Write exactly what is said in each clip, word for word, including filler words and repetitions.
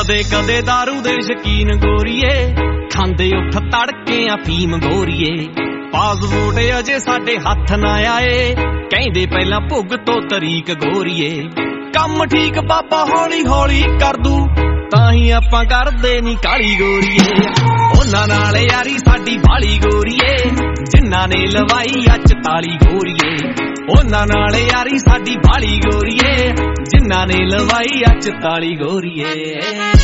ਕਦੇ ਕਦੇ दारू ਦੇ ਸ਼ਕੀਨ ਗੋਰੀਏ, ਖਾਂਦੇ ਉੱਠ ਤੜਕੇ ਅਫੀਮ ਗੋਰੀਏ। ਪਾਸਪੋਰਟ ਅਜੇ ਸਾਡੇ ਹੱਥ ਨਾ ਆਏ, ਕਹਿੰਦੇ ਪਹਿਲਾਂ ਭੁੱਗ ਤੋਂ ਤਰੀਕ ਗੋਰੀਏ। ਕੰਮ ਠੀਕ ਬਾਬਾ ਹੌਲੀ ਹੌਲੀ ਕਰ ਦੂ, ਤਾਂ ਹੀ ਆਪਾਂ ਕਰਦੇ ਨੀ ਕਾਲੀ ਗੋਰੀਏ। ਉਹਨਾਂ ਨਾਲ ਯਾਰੀ ਸਾਡੀ ਬਾਲੀ ਗੋਰੀਏ, ਜਿਨ੍ਹਾਂ ਨੇ ਲਵਾਈ ਅੱਜ ਤਾਲੀ ਗੋਰੀਏ। ਉਹਨਾਂ ਨਾਲ ਯਾਰੀ ਸਾਡੀ ਬਾਲੀ ਗੋਰੀਏ, ਜਿਨ੍ਹਾਂ ਨੇ ਲਵਾਈ ਅੱਜ ਤਾਲੀ ਗੋਰੀਏ।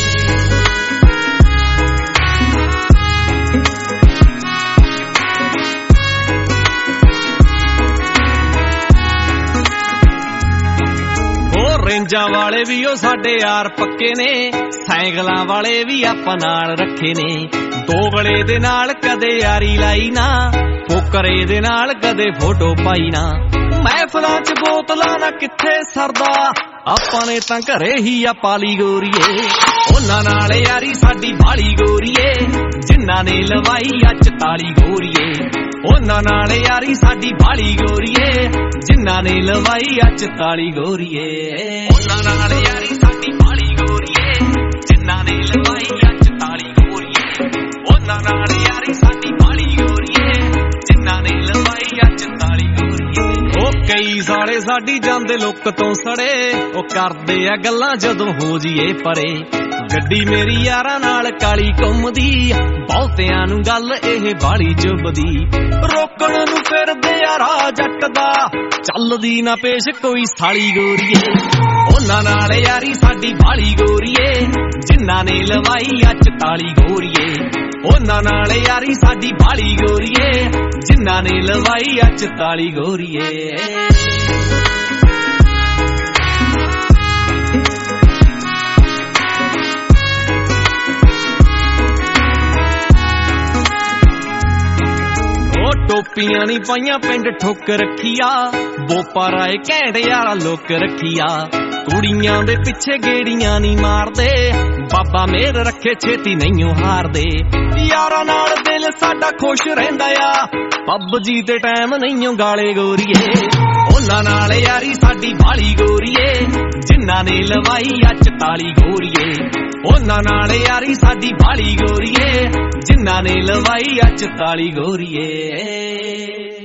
ਰੇਂਜਾਂ ਵਾਲੇ ਵੀ ਉਹ ਸਾਡੇ ਯਾਰ ਪੱਕੇ ਨੇ, ਸਾਈਕਲਾਂ ਵਾਲੇ ਵੀ ਆਪਾਂ ਨਾਲ ਰੱਖੇ ਨੇ। ਦੋਗਲੇ ਦੇ ਨਾਲ ਕਦੇ ਯਾਰੀ ਲਾਈ ਨਾ, ਫੋਕਰੇ ਦੇ ਨਾਲ ਕਦੇ ਫੋਟੋ ਪਾਈ ਨਾ। ਮਹਿਫਲਾਂ ਚ ਬੋਤਲਾਂ ਨਾ ਕਿੱਥੇ ਸਰਦਾ, ਆਪਾਂ ਨੇ ਤਾਂ ਘਰੇ ਹੀ ਆ ਪਾਲੀ ਗੋਰੀਏ। ਉਹਨਾਂ ਨਾਲ ਯਾਰੀ ਸਾਡੀ ਬਾਲੀ ਗੋਰੀਏ, ਜਿਨ੍ਹਾਂ ਨੇ ਲਵਾਈ ਅੱਜ ਤਾਲੀ ਗੋਰੀਏ। ਉਹਨਾਂ ਨਾਲ ਯਾਰੀ ਸਾਡੀ ਬਾਲੀ ਗੋਰੀਏ, ਜਿਨ੍ਹਾਂ ਨੇ ਲਵਾਈ ਅੱਜ ਤਾਲੀ ਗੋਰੀਏ। ਉਹਨਾਂ ਨਾਲ ਯਾਰੀ ਸਾਡੀ ਬਾਲੀ ਗੋਰੀਏ, ਜਿਨ੍ਹਾਂ ਨੇ ਲਵਾਈ ਅੱਜ ਤਾਲੀ ਗੋਰੀਏ। ਉਹਨਾਂ ਨਾਲ ਯਾਰੀ ਸਾਡੀ ਬਾਲੀ ਗੋਰੀਏ, ਜਿਨ੍ਹਾਂ ਨੇ ਲਵਾਈ ਅੱਜ ਤਾਲੀ ਗੋਰੀਏ। ਉਹ ਕਈ ਸਾਲੇ ਸਾਡੀ ਜਾਂਦੇ ਲੁੱਕ ਤੋਂ ਸੜੇ, ਉਹ ਕਰਦੇ ਆ ਗੱਲਾਂ ਜਦੋਂ ਹੋ ਜੀਏ ਪਰੇ। ਗੱਡੀ ਮੇਰੀ ਯਾਰਾਂ ਨਾਲ ਕਾਲੀ ਘੁੰਮਦੀ, ਬਹੁਤਿਆਂ ਨੂੰ ਗੱਲ ਇਹ ਬਾਲੀ ਚੁੱਭਦੀ। ਰੋਕਣ ਨੂੰ ਫਿਰਦੇ ਆ ਰਾਹ ਜੱਟ ਦਾ, ਚੱਲਦੀ ਨਾ ਪੇਸ਼ ਕੋਈ ਸਾਲੀ ਗੋਰੀਏ। ਉਹਨਾਂ ਨਾਲ ਯਾਰੀ ਸਾਡੀ ਬਾਲੀ ਗੋਰੀਏ, ਜਿਨ੍ਹਾਂ ਨੇ ਲਵਾਈ ਅੱਜ ਤਾਲੀ ਗੋਰੀਏ। ਉਹਨਾਂ ਨਾਲ ਯਾਰੀ ਸਾਡੀ ਬਾਲੀ ਗੋਰੀਏ, ਜਿਨ੍ਹਾਂ ਨੇ ਲਵਾਈ ਅੱਜ ਤਾਲੀ ਗੋਰੀਏ। ਟੋਪੀਆਂ ਨੀ ਪਾਈਆਂ ਪਿੰਡ ਠੁੱਕ ਰੱਖੀਆ, ਬੋਪਾ ਰਾਏ ਘੈਂਟ ਯਾਰਾ ਲੋਕ ਰੱਖੀਆ। ਕੁੜੀਆਂ ਦੇ ਪਿੱਛੇ ਗੇੜੀਆਂ ਨੀ ਮਾਰਦੇ, ਬਾਬਾ ਮੇਰ ਰੱਖੇ ਛੇਤੀ ਨਹੀਂਓ ਹਾਰਦੇ। ਯਾਰਾਂ ਨਾਲ ਦਿਲ ਸਾਡਾ ਖੁਸ਼ ਰਹਿੰਦਾ ਆ, ਪੱਬਜੀ ਤੇ ਟਾਈਮ ਨਹੀਂਓ ਗਾਲੇ ਗੋਰੀਏ। ਉਹਨਾਂ ਨਾਲ ਯਾਰੀ ਸਾਡੀ ਬਾਲੀ ਗੋਰੀਏ, ਜਿਨ੍ਹਾਂ ਨੇ ਲਵਾਈ ਅੱਜ ਤਾਲੀ ਗੋਰੀਏ। ਉਹਨਾਂ ਨਾਲ ਯਾਰੀ ਸਾਡੀ ਬਾਲੀ ਗੋਰੀਏ, ਜਿਨ੍ਹਾਂ ਨੇ ਲਵਾਈ ਅੱਜ ਤਾਲੀ ਗੋਰੀਏ।